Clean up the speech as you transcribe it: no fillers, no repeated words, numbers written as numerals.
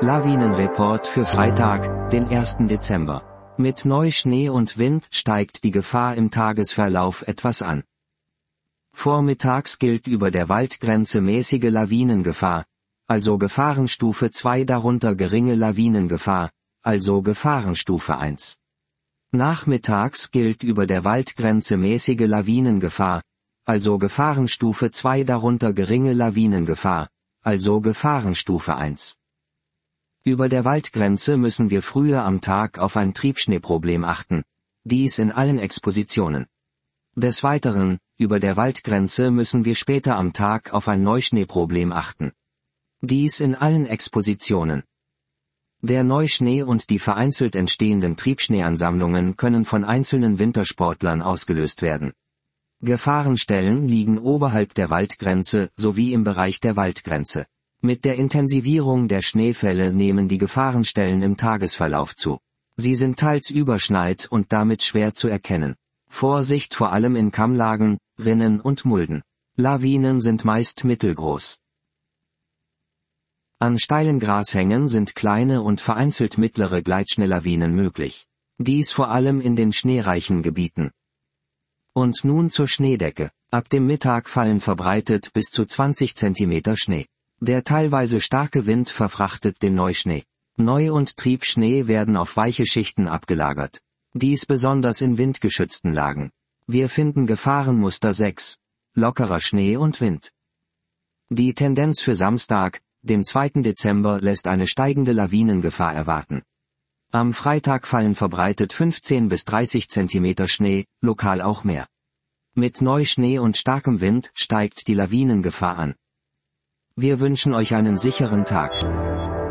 Lawinenreport für Freitag, den 1. Dezember. Mit Neuschnee und Wind steigt die Gefahr im Tagesverlauf etwas an. Vormittags gilt über der Waldgrenze mäßige Lawinengefahr, also Gefahrenstufe 2, darunter geringe Lawinengefahr, also Gefahrenstufe 1. Nachmittags gilt über der Waldgrenze mäßige Lawinengefahr, also Gefahrenstufe 2, darunter geringe Lawinengefahr, also Gefahrenstufe 1. Über der Waldgrenze müssen wir früher am Tag auf ein Triebschneeproblem achten, dies in allen Expositionen. Des Weiteren, über der Waldgrenze müssen wir später am Tag auf ein Neuschneeproblem achten. Dies in allen Expositionen. Der Neuschnee und die vereinzelt entstehenden Triebschneeansammlungen können von einzelnen Wintersportlern ausgelöst werden. Gefahrenstellen liegen oberhalb der Waldgrenze sowie im Bereich der Waldgrenze. Mit der Intensivierung der Schneefälle nehmen die Gefahrenstellen im Tagesverlauf zu. Sie sind teils überschneit und damit schwer zu erkennen. Vorsicht vor allem in Kammlagen, Rinnen und Mulden. Lawinen sind meist mittelgroß. An steilen Grashängen sind kleine und vereinzelt mittlere Gleitschneelawinen möglich. Dies vor allem in den schneereichen Gebieten. Und nun zur Schneedecke. Ab dem Mittag fallen verbreitet bis zu 20 cm Schnee. Der teilweise starke Wind verfrachtet den Neuschnee. Neu- und Triebschnee werden auf weiche Schichten abgelagert. Dies besonders in windgeschützten Lagen. Wir finden Gefahrenmuster 6. Lockerer Schnee und Wind. Die Tendenz für Samstag, den 2. Dezember, lässt eine steigende Lawinengefahr erwarten. Am Freitag fallen verbreitet 15 bis 30 cm Schnee, lokal auch mehr. Mit Neuschnee und starkem Wind steigt die Lawinengefahr an. Wir wünschen euch einen sicheren Tag.